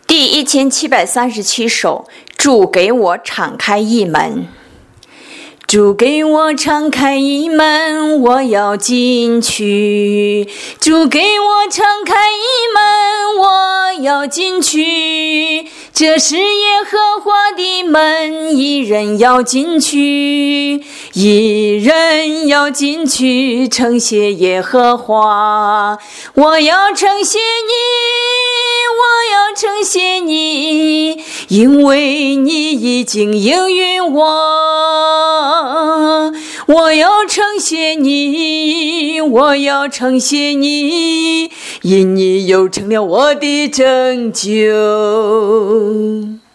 第1737首，主给我敞开一门。主给我敞开一门，我要进去。主给我敞开一门，我要进去。这是耶和华的门，一人要进去，一人要进去，称谢耶和华。我要称谢你，我要称谢你，因为你已经应允我。我要称谢你，我要称谢你，因你又成了我的拯救。